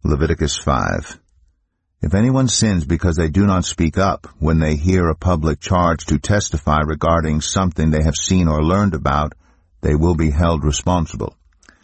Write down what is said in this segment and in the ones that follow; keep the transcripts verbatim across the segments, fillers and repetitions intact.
Leviticus five. If anyone sins because they do not speak up when they hear a public charge to testify regarding something they have seen or learned about, they will be held responsible.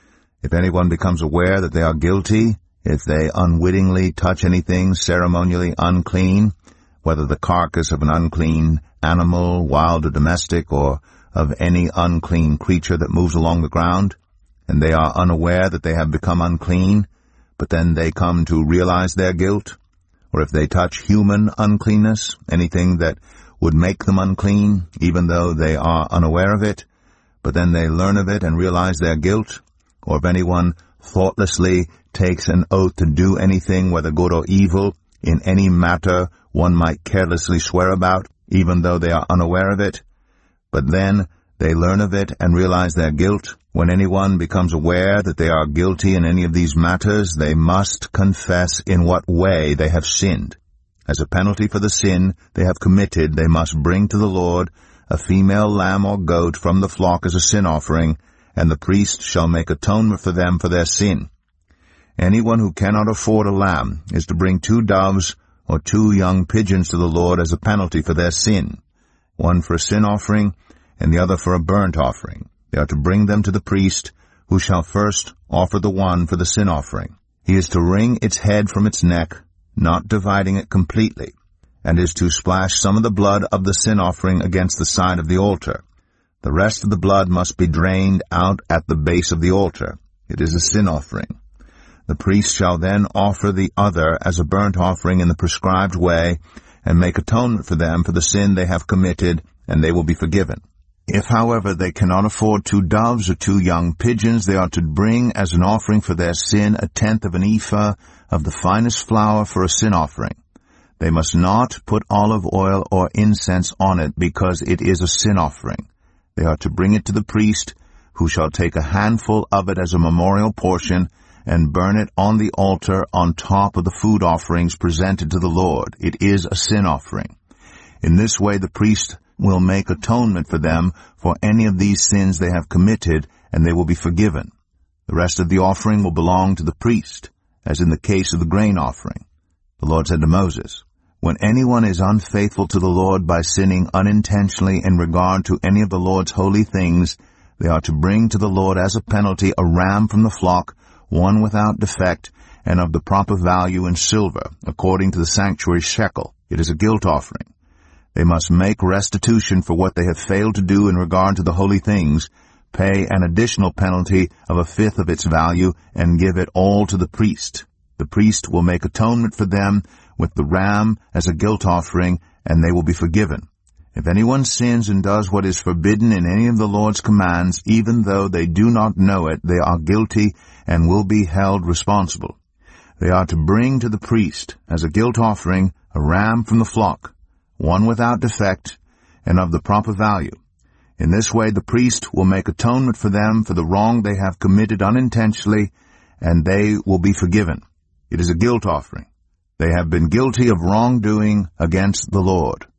If anyone becomes aware that they are guilty, if they unwittingly touch anything ceremonially unclean, whether the carcass of an unclean animal, wild or domestic, or of any unclean creature that moves along the ground, and they are unaware that they have become unclean, but then they come to realize their guilt, or if they touch human uncleanness, anything that would make them unclean, even though they are unaware of it, but then they learn of it and realize their guilt, or if anyone thoughtlessly takes an oath to do anything, whether good or evil, in any matter one might carelessly swear about, even though they are unaware of it, but then they learn of it and realize their guilt. When anyone becomes aware that they are guilty in any of these matters, they must confess in what way they have sinned. As a penalty for the sin they have committed, they must bring to the Lord a female lamb or goat from the flock as a sin offering, and the priest shall make atonement for them for their sin. Anyone who cannot afford a lamb is to bring two doves or two young pigeons to the Lord as a penalty for their sin, one for a sin offering and the other for a burnt offering. They are to bring them to the priest, who shall first offer the one for the sin offering. He is to wring its head from its neck, not dividing it completely, and is to splash some of the blood of the sin offering against the side of the altar. The rest of the blood must be drained out at the base of the altar. It is a sin offering. The priest shall then offer the other as a burnt offering in the prescribed way, and make atonement for them for the sin they have committed, and they will be forgiven. If, however, they cannot afford two doves or two young pigeons, they are to bring as an offering for their sin a tenth of an ephah of the finest flour for a sin offering. They must not put olive oil or incense on it, because it is a sin offering. They are to bring it to the priest, who shall take a handful of it as a memorial portion, and burn it on the altar on top of the food offerings presented to the Lord. It is a sin offering. In this way the priest will make atonement for them for any of these sins they have committed, and they will be forgiven. The rest of the offering will belong to the priest, as in the case of the grain offering. The Lord said to Moses, "When anyone is unfaithful to the Lord by sinning unintentionally in regard to any of the Lord's holy things, they are to bring to the Lord as a penalty a ram from the flock, one without defect, and of the proper value in silver, according to the sanctuary shekel. It is a guilt offering. They must make restitution for what they have failed to do in regard to the holy things, pay an additional penalty of a fifth of its value, and give it all to the priest. The priest will make atonement for them with the ram as a guilt offering, and they will be forgiven. If anyone sins and does what is forbidden in any of the Lord's commands, even though they do not know it, they are guilty and will be held responsible. They are to bring to the priest as a guilt offering a ram from the flock, one without defect, and of the proper value. In this way the priest will make atonement for them for the wrong they have committed unintentionally, and they will be forgiven. It is a guilt offering. They have been guilty of wrongdoing against the Lord.